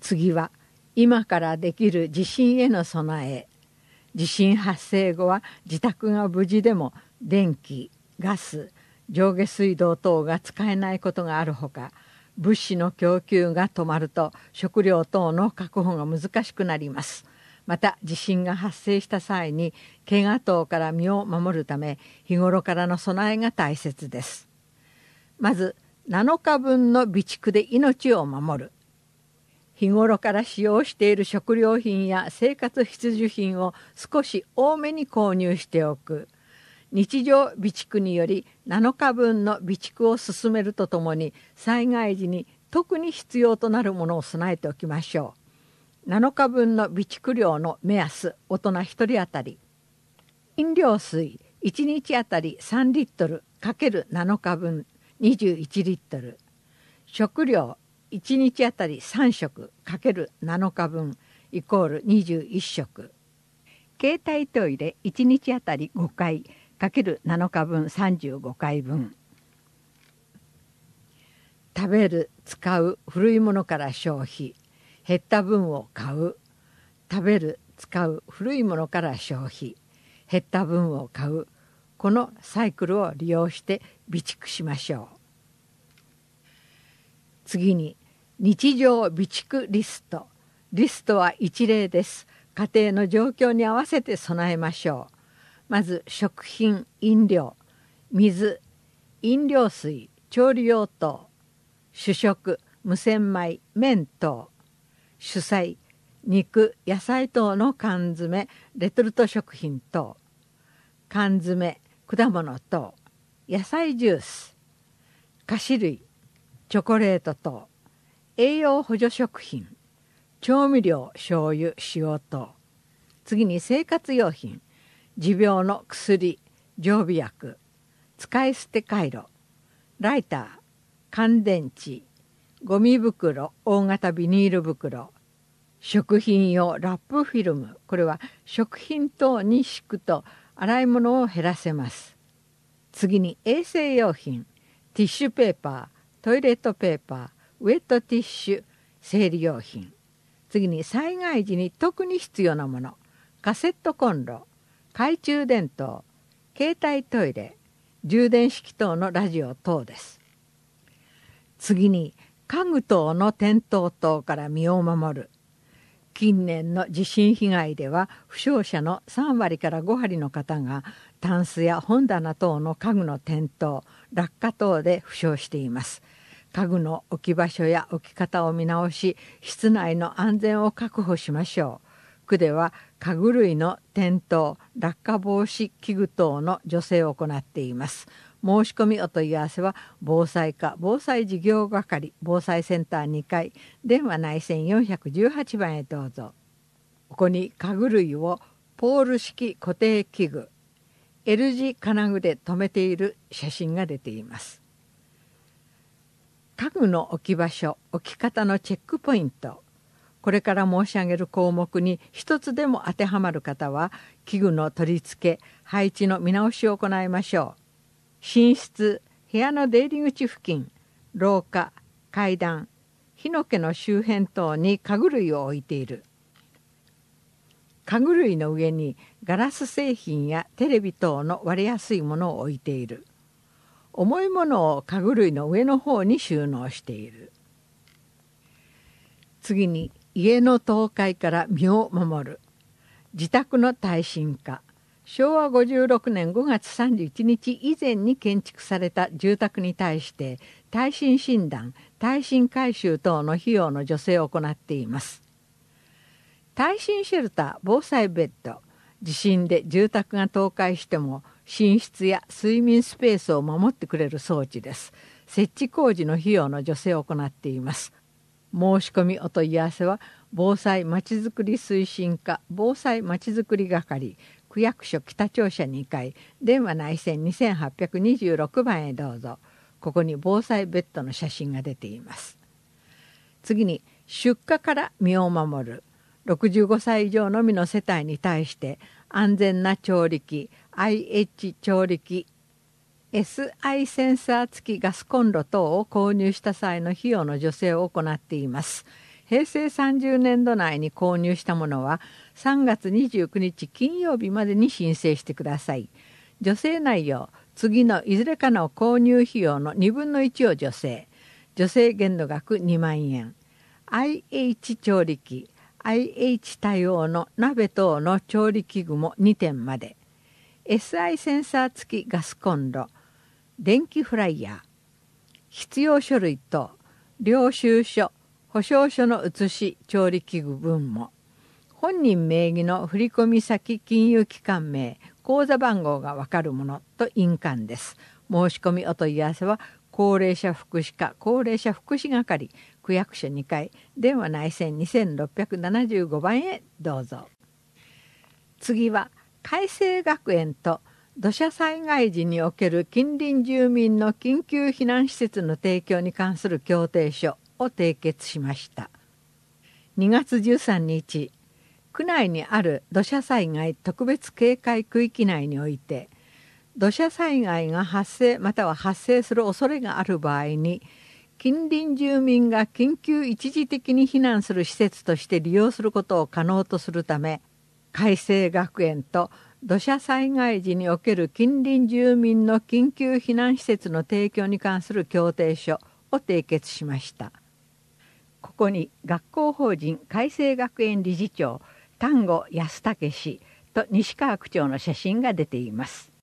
次は今からできる地震への備え。地震発生後は自宅が無事でも電気、ガス、上下水道等が使えないことがあるほか、物資の供給が止まると食料等の確保が難しくなります。また地震が発生した際に怪我等から身を守るため日頃からの備えが大切です。まず7日分の備蓄で命を守る。日頃から使用している食料品や生活必需品を少し多めに購入しておく。日常備蓄により7日分の備蓄を進めるとともに災害時に特に必要となるものを備えておきましょう。7日分の備蓄量の目安、大人1人当たり。飲料水1日あたり3リットル ×7 日分21リットル。食料1日あたり3食 ×7 日分イコール21食。携帯トイレ1日あたり5回 ×7 日分35回分。食べる、使う、古いものから消費。減った分を買う。食べる、使う、古いものから消費。減った分を買う。このサイクルを利用して備蓄しましょう。次に日常備蓄リスト。リストは一例です。家庭の状況に合わせて備えましょう。まず食品、飲料、水、飲料水、調理用等、主食、無洗米、麺等、主菜、肉、野菜等の缶詰、レトルト食品等、缶詰、果物等、野菜ジュース、菓子類、チョコレート等、栄養補助食品、調味料、醤油、塩等。次に生活用品、持病の薬、常備薬、使い捨てカイロ、ライター、乾電池、ゴミ袋、大型ビニール袋、食品用ラップフィルム。これは食品等に敷くと洗い物を減らせます。次に衛生用品、ティッシュペーパー、トイレットペーパー、ウェットティッシュ、生理用品。次に災害時に特に必要なもの、カセットコンロ、懐中電灯、携帯トイレ、充電式等のラジオ等です。次に家具等の転倒等から身を守る。近年の地震被害では負傷者の3割から5割の方がタンスや本棚等の家具の転倒、落下等で負傷しています。家具の置き場所や置き方を見直し、室内の安全を確保しましょう。区では家具類の転倒、落下防止器具等の助成を行っています。申し込みお問い合わせは防災課防災事業係防災センター2階電話内線418番へどうぞ。ここに家具類をポール式固定器具 L 字金具で留めている写真が出ています。家具の置き場所、置き方のチェックポイント。これから申し上げる項目に一つでも当てはまる方は器具の取り付け、配置の見直しを行いましょう。寝室、部屋の出入り口付近、廊下、階段、火の気の周辺等に家具類を置いている。家具類の上にガラス製品やテレビ等の割れやすいものを置いている。重いものを家具類の上の方に収納している。次に家の倒壊から身を守る。自宅の耐震化。昭和56年5月31日以前に建築された住宅に対して耐震診断、耐震改修等の費用の助成を行っています。耐震シェルター、防災ベッド、地震で住宅が倒壊しても寝室や睡眠スペースを守ってくれる装置です。設置工事の費用の助成を行っています。申し込みお問い合わせは防災まちづくり推進課防災まちづくり係区役所北庁舎2階電話内線2826番へどうぞ。ここに防災ベッドの写真が出ています。次に出火から身を守る。65歳以上のみの世帯に対して安全な調理器 IH 調理器 SI センサー付きガスコンロ等を購入した際の費用の助成を行っています。 平成30年度内に購入したものは3月29日金曜日までに申請してください。助成内容、次のいずれかの購入費用の1/2を助成。助成限度額2万円。IH 調理器、IH 対応の鍋等の調理器具も2点まで。SI センサー付きガスコンロ、電気フライヤー。必要書類等、領収書、保証書の写し調理器具分も。本人名義の振込先金融機関名、口座番号がわかるものと印鑑です。申し込みお問い合わせは高齢者福祉課高齢者福祉係区役所2階電話内線2675番へどうぞ。次は海星学園と土砂災害時における近隣住民の緊急避難施設の提供に関する協定書を締結しました。2月13日、区内にある土砂災害特別警戒区域内において土砂災害が発生または発生する恐れがある場合に近隣住民が緊急一時的に避難する施設として利用することを可能とするため、海星学園と土砂災害時における近隣住民の緊急避難施設の提供に関する協定書を締結しました。ここに学校法人海星学園理事長丹後康武氏と西川区長の写真が出ています。